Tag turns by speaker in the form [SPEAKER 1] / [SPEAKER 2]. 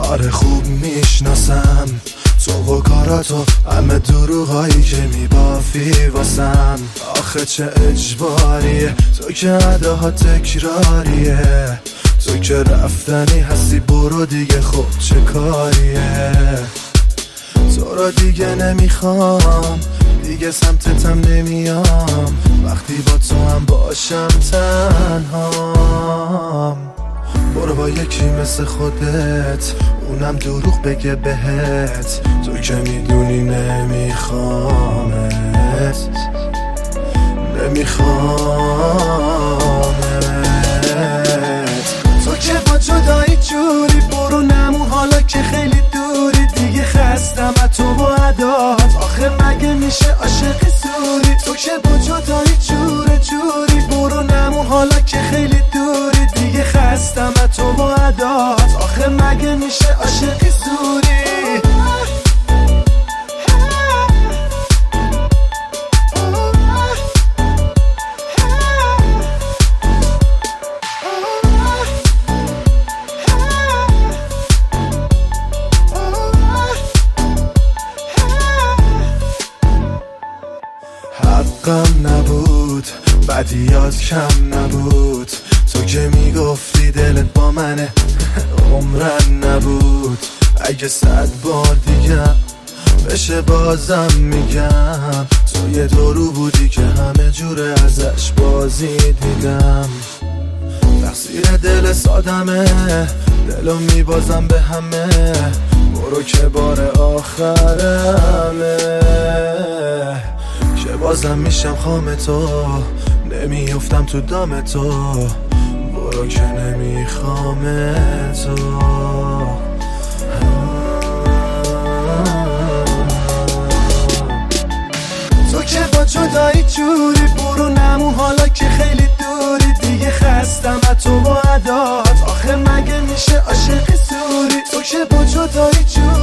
[SPEAKER 1] آره خوب میشناسم تو و کاراتو، همه دروغایی که میبافی واسم. آخه چه اجباریه تو که اداها تکراریه، تو که رفتنی هستی برو دیگه، خب چه کاریه. تو را دیگه نمیخوام، دیگه سمتتم نمیام، وقتی با تو هم باشم تنهام. برو با یکی مثل خودت، اونم دروغ بگه بهت، تو که میدونی نمیخوامت، نمیخوامت. تو که با جدایی جوری، برو نمون حالا که خیلی دوری، دیگه خستم از تو با عدات، آخه مگه میشه عاشقی سوری. تو که با جدایی جوری، برو نمون حالا که خیلی دوری، دیگه خستم از تو با عدات، آخه مگه میشه عاشقی سوری. حقم نبود، بدیات کم نبود، تو که میگفتی دلت با منه عمرن نبود. اگه 100 بار دیگه بشه بازم میگم، تو یه دورو بودی که همه جوره ازش بازی دیدم. تقصیر دل سادمه، دلو میبازم به همه، برو که بار آخرمه، که بازم میشم خام تو، نمیافتم تو دام تو، برو که نمیخوام تو. تو که با جدایی جوری، برو نمون حالا که خیلی دوری، دیگه خستم از تو با عدات، آخه مگه میشه عاشقی سوری. تو که با جدایی جوری،